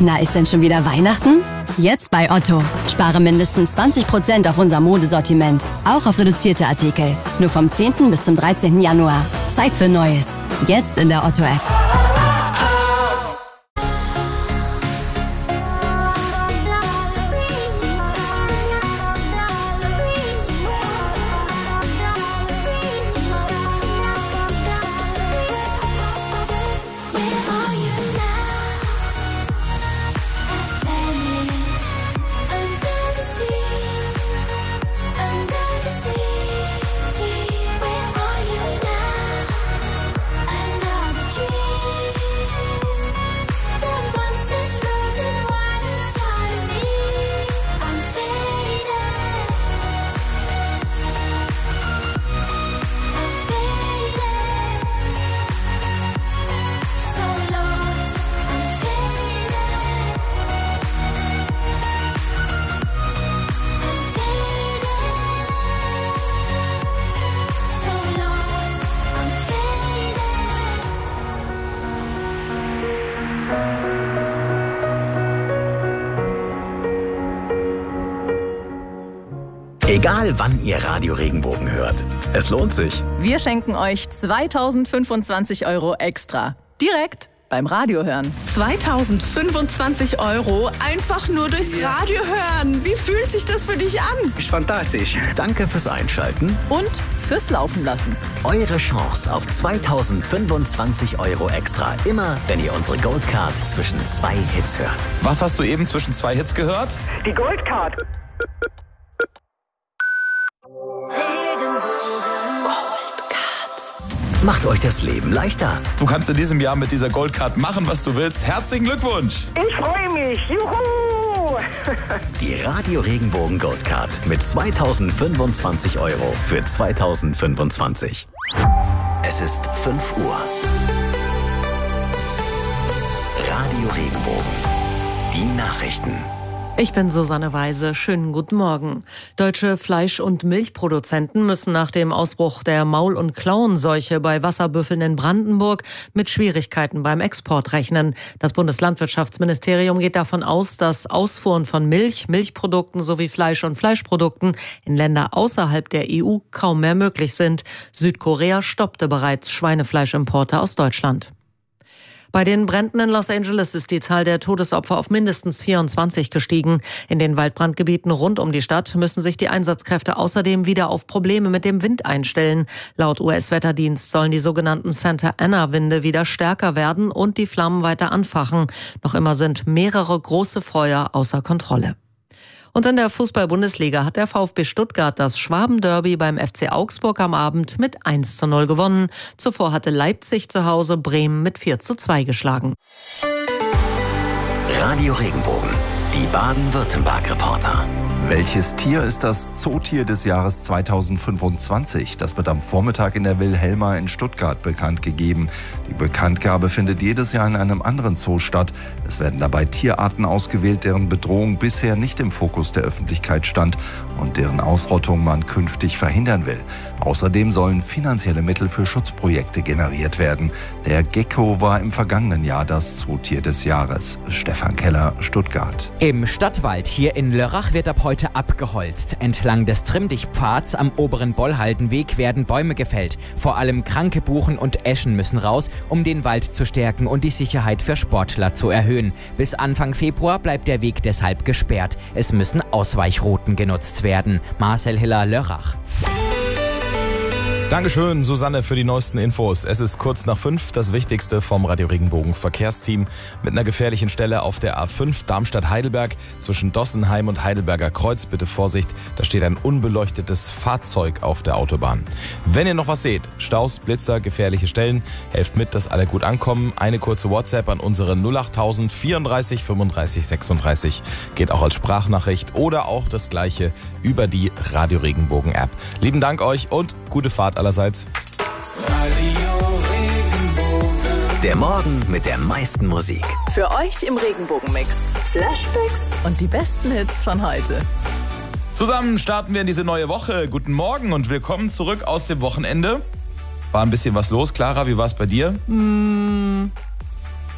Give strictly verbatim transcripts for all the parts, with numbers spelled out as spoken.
Na, ist denn schon wieder Weihnachten? Jetzt bei Otto. Spare mindestens zwanzig Prozent auf unser Modesortiment. Auch auf reduzierte Artikel. Nur vom zehnten bis zum dreizehnten Januar. Zeit für Neues. Jetzt in der Otto-App. Egal wann ihr Radio Regenbogen hört, es lohnt sich. Wir schenken euch zweitausendfünfundzwanzig Euro extra. Direkt beim Radio hören. zweitausendfünfundzwanzig Euro einfach nur durchs Radio hören. Wie fühlt sich das für dich an? Ist fantastisch. Danke fürs Einschalten Und fürs Laufen lassen. Eure Chance auf zweitausendfünfundzwanzig Euro extra. Immer, wenn ihr unsere Goldcard zwischen zwei Hits hört. Was hast du eben zwischen zwei Hits gehört? Die Goldcard. Macht euch das Leben leichter. Du kannst in diesem Jahr mit dieser Goldcard machen, was du willst. Herzlichen Glückwunsch! Ich freue mich. Juhu! Die Radio Regenbogen Goldcard mit zweitausendfünfundzwanzig Euro für zweitausendfünfundzwanzig. Es ist fünf Uhr. Radio Regenbogen. Die Nachrichten. Ich bin Susanne Weise. Schönen guten Morgen. Deutsche Fleisch- und Milchproduzenten müssen nach dem Ausbruch der Maul- und Klauenseuche bei Wasserbüffeln in Brandenburg mit Schwierigkeiten beim Export rechnen. Das Bundeslandwirtschaftsministerium geht davon aus, dass Ausfuhren von Milch, Milchprodukten sowie Fleisch und Fleischprodukten in Länder außerhalb der E U kaum mehr möglich sind. Südkorea stoppte bereits Schweinefleischimporte aus Deutschland. Bei den Bränden in Los Angeles ist die Zahl der Todesopfer auf mindestens vierundzwanzig gestiegen. In den Waldbrandgebieten rund um die Stadt müssen sich die Einsatzkräfte außerdem wieder auf Probleme mit dem Wind einstellen. Laut U S-Wetterdienst sollen die sogenannten Santa Ana-Winde wieder stärker werden und die Flammen weiter anfachen. Noch immer sind mehrere große Feuer außer Kontrolle. Und in der Fußball-Bundesliga hat der VfB Stuttgart das Schwaben-Derby beim F C Augsburg am Abend mit eins zu null gewonnen. Zuvor hatte Leipzig zu Hause Bremen mit vier zu zwei geschlagen. Radio Regenbogen, die Baden-Württemberg-Reporter. Welches Tier ist das Zootier des Jahres zweitausendfünfundzwanzig? Das wird am Vormittag in der Wilhelma in Stuttgart bekannt gegeben. Die Bekanntgabe findet jedes Jahr in einem anderen Zoo statt. Es werden dabei Tierarten ausgewählt, deren Bedrohung bisher nicht im Fokus der Öffentlichkeit stand und deren Ausrottung man künftig verhindern will. Außerdem sollen finanzielle Mittel für Schutzprojekte generiert werden. Der Gecko war im vergangenen Jahr das Zootier des Jahres. Stefan Keller, Stuttgart. Im Stadtwald hier in Lörrach wird ab heute abgeholzt. Entlang des Trimmdichtpfads am oberen Bollhaldenweg werden Bäume gefällt. Vor allem kranke Buchen und Eschen müssen raus, um den Wald zu stärken und die Sicherheit für Sportler zu erhöhen. Bis Anfang Februar bleibt der Weg deshalb gesperrt. Es müssen Ausweichrouten genutzt werden. Marcel Hiller, Lörrach. Dankeschön, Susanne, für die neuesten Infos. Es ist kurz nach fünf, das Wichtigste vom Radio Regenbogen Verkehrsteam mit einer gefährlichen Stelle auf der A fünf Darmstadt-Heidelberg zwischen Dossenheim und Heidelberger Kreuz. Bitte Vorsicht, da steht ein unbeleuchtetes Fahrzeug auf der Autobahn. Wenn ihr noch was seht, Staus, Blitzer, gefährliche Stellen, helft mit, dass alle gut ankommen. Eine kurze WhatsApp an unsere null acht null null vierunddreißig fünfunddreißig sechsunddreißig geht auch als Sprachnachricht oder auch das gleiche über die Radio Regenbogen App. Lieben Dank euch und gute Fahrt allerseits. Der Morgen mit der meisten Musik. Für euch im Regenbogenmix Flashbacks und die besten Hits von heute. Zusammen starten wir in diese neue Woche. Guten Morgen und willkommen zurück aus dem Wochenende. War ein bisschen was los. Clara, wie war es bei dir? Mm,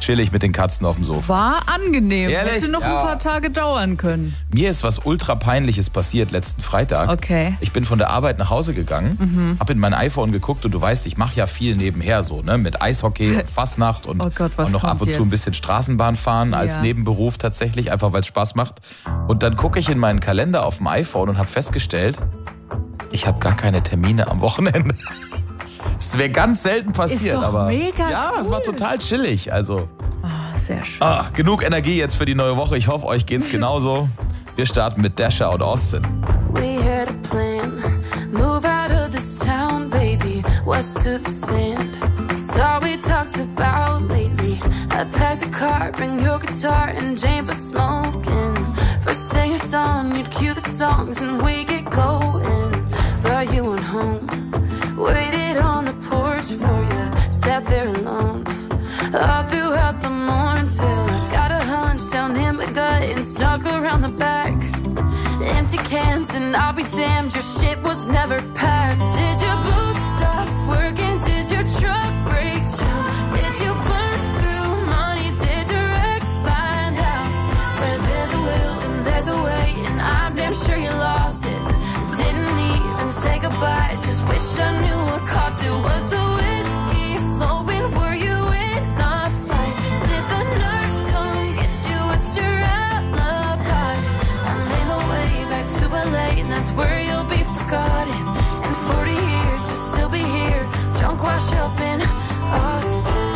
chillig mit den Katzen auf dem Sofa. War angenehm. Ehrlich? Hätte noch Ja. ein paar Tage dauern können. Mir ist was ultra Peinliches passiert letzten Freitag. Okay. Ich bin von der Arbeit nach Hause gegangen, Mhm. habe in mein iPhone geguckt und du weißt, ich mache ja viel nebenher so, ne, mit Eishockey und Fastnacht und, Oh Gott, was und noch kommt ab und zu jetzt? ein bisschen Straßenbahn fahren als Ja. Nebenberuf tatsächlich, einfach weil es Spaß macht. Und dann gucke ich in meinen Kalender auf dem iPhone und habe festgestellt, ich habe gar keine Termine am Wochenende. Es wäre ganz selten passiert, Ist doch aber mega ja, es war total chillig. Also Ah, sehr schön. ah, genug Energie jetzt für die neue Woche. Ich hoffe, euch geht's genauso. Wir starten mit Dasher und Austin. We had a plan, move out of this town, baby, west to the sand. It's all we talked about lately. I packed the car, bring your guitar and Jane for smoking. First thing at dawn, you'd cue the songs and we get going. Brought you on home, waited on the porch for you, sat there alone. All throughout the morning till I got a hunch down in my gut and snuck around the back. Empty cans and I'll be damned, your shit was never packed. Did your boots stop working? Did your truck break down? Did you burn through money? Did your ex find out? Where there's a will and there's a way, and I'm damn sure you lost it. Didn't even say goodbye, just wish I knew what cost it. Was the whiskey flowing? Were you in a fight? Did the nurse come get you? What's your alibi? I made my way back to L A, and that's where you'll be forgotten. In forty years, you'll still be here, drunk, wash up in Austin.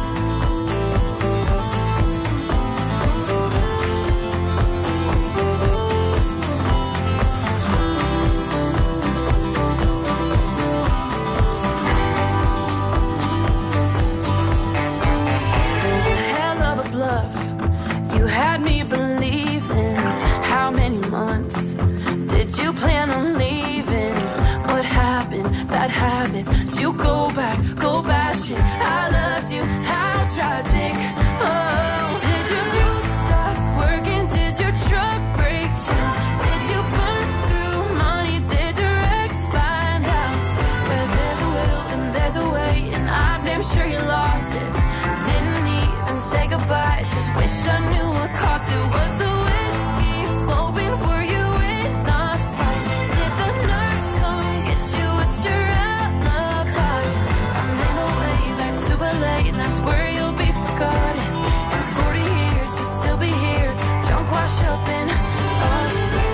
Hell of a bluff, you had me believing. How many months did you plan on leaving? What happened? Bad habits. Did you go back, go bash it? I loved you, how tragic. Oh, did your boots stop working? Did your truck break down? Did you burn through money? Did your ex find out? Where there's a will and there's a way, and I'm damn sure you lost it. Didn't even say goodbye, just wish I knew what cost it. Was the whiskey flowing? Were you in a fight? Did the nurse come get you? What's your alibi? I made my way back to L A, and that's where you'll be forgotten. In forty years, you'll still be here, drunk, wash up in Austin.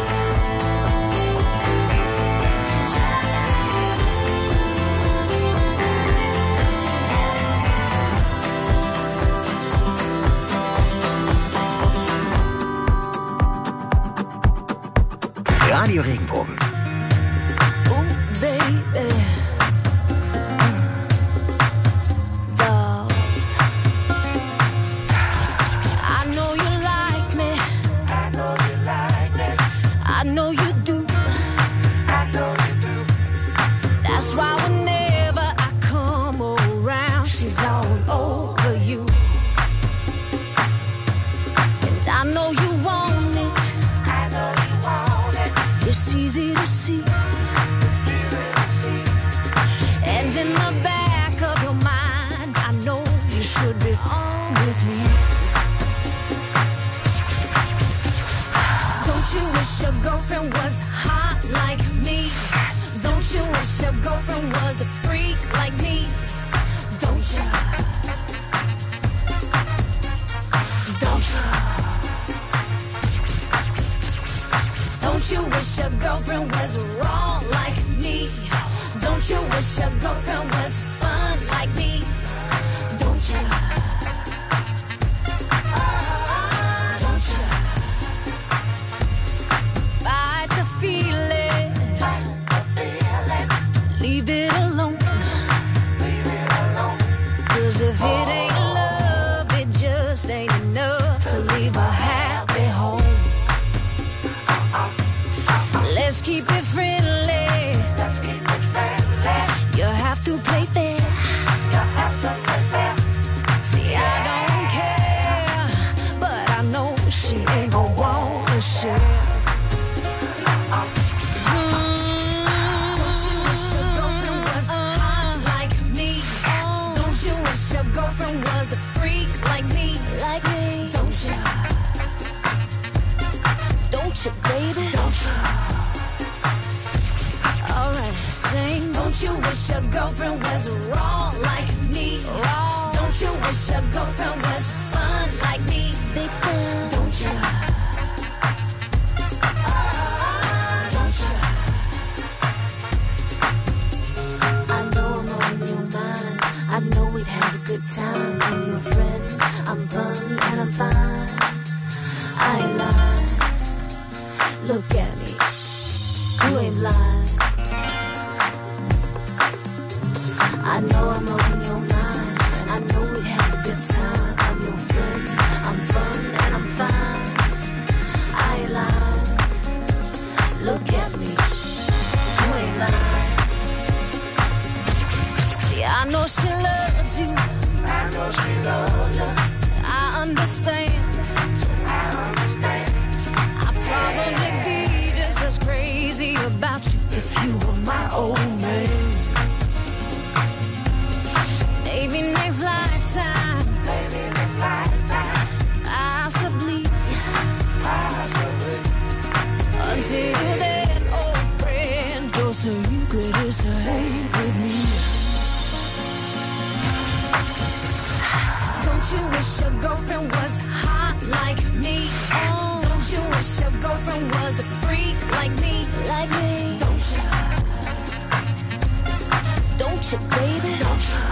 Radio Regenbogen. Ooh, baby. Dolls. I know you like me. I know you like me. I know you do. I know you do. That's why whenever I come around, she's all over you. And I know you want it. I know you want it. It's easy to see. And in the back of your mind, I know you should be on with me. Don't you wish your girlfriend was hot like me? Don't you wish your girlfriend was a freak like me? Don't you? Don't you? Don't you wish your girlfriend was wrong like me? Don't you wish your girlfriend was fun like me? Don't you? Don't you? Fight the feeling. Leave it alone. Cause if it ain't love, it just ain't enough to leave a happy home. Let's keep it friendly. Let's keep it friendly. You have to play fair. You have to play fair. See, I don't care, but I know she ain't gon' wanna share. Mm. Don't you wish your girlfriend was hot like me? Don't you wish your girlfriend was a freak like me? you? Don't you, baby? Don't you? Alright, sing. Don't you wish your girlfriend was wrong like me? Wrong. Don't you wish your girlfriend was fun like me? Big fun. Don't you? Don't you? I know I'm on your mind. I know we'd have a good time. I'm your friend. I'm fun and I'm fine. I ain't lying. Look at me. You ain't blind. I know I'm on your mind. I know we'd have a good time. I'm your friend. I'm fun and I'm fine. I ain't lying. Look at me. You ain't lying. See, I know she loves you. I know she loves you. I understand. I understand. I'd probably be just as crazy about you if you were my old man. Maybe next lifetime. Maybe next lifetime. Possibly. Possibly. Until then, old friend, your secret is safe with me. Don't you wish your girlfriend was hot like me? Oh. Don't you wish your girlfriend was a freak like me? Like me. Don't you? Don't you, baby? Don't you?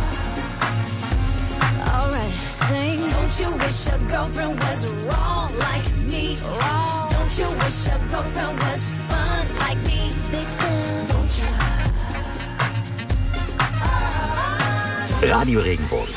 Alright, sing. Don't you wish your girlfriend was wrong like me? Wrong. Don't you wish your girlfriend was fun like me? Big fun. Don't you? Radio Regenbogen.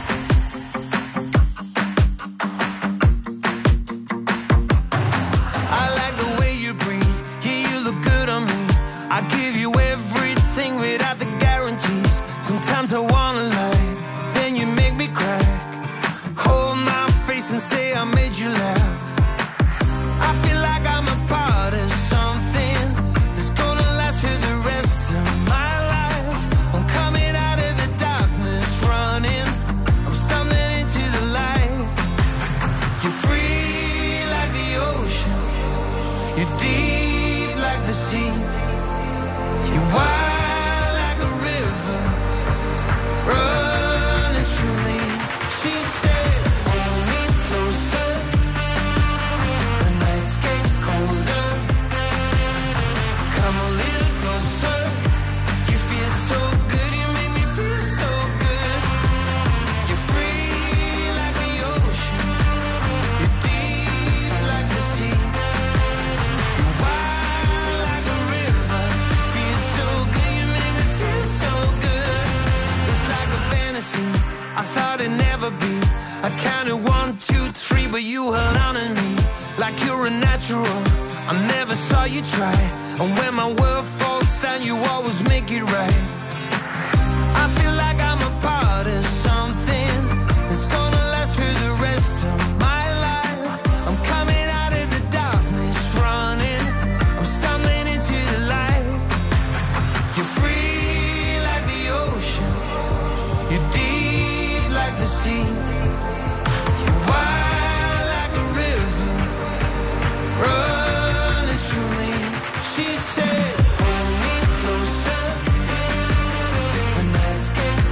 Sometimes I wanna lie, then you make me cry. Hold my face and say I made you laugh. I feel like I'm a part of something that's gonna last for the rest of my life. I'm coming out of the darkness, running. I'm stumbling into the light. You're free like the ocean. You're deep like the sea. You're wild like a river running through me. She said, hold me closer. The nights get colder. Come a little closer. You feel so good, you make me feel so good. You're free like the ocean. You're deep like the sea. You're wild like a river. You feel so good, you make me feel so good. It's like a fantasy I thought it'd never be. I counted one, two, three, but you held on to me like you're a natural. I never saw you try, and when my world falls down, you always make it right. I feel like I'm a part of something that's gonna last for the rest of my life. I'm coming out of the darkness, running. I'm stumbling into the light. You're free like the ocean. You're deep like the sea. You're wild like a river running through me. She said, hold me closer. The nights get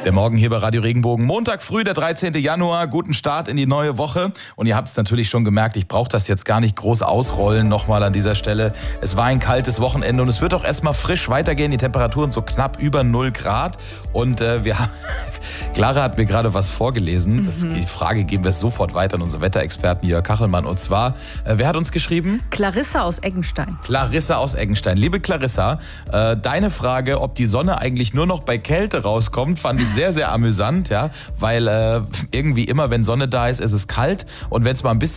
Der Morgen hier bei Radio Regenbogen. Montag früh, der dreizehnten Januar. Guten Start in die neue Woche. Und ihr habt es natürlich schon gemerkt, ich brauche das jetzt gar nicht groß ausrollen. Nochmal an dieser Stelle. Es war ein kaltes Wochenende und es wird auch erstmal frisch weitergehen. Die Temperaturen so knapp über null Grad. Und äh, wir haben... Clara hat mir gerade was vorgelesen. Das, die Frage geben wir sofort weiter an unseren Wetterexperten Jörg Kachelmann. Und zwar, äh, wer hat uns geschrieben? Clarissa aus Eggenstein. Clarissa aus Eggenstein. Liebe Clarissa, äh, deine Frage, ob die Sonne eigentlich nur noch bei Kälte rauskommt, fand ich sehr, sehr amüsant, ja, weil äh, irgendwie immer, wenn Sonne da ist, ist es kalt und wenn es mal ein bisschen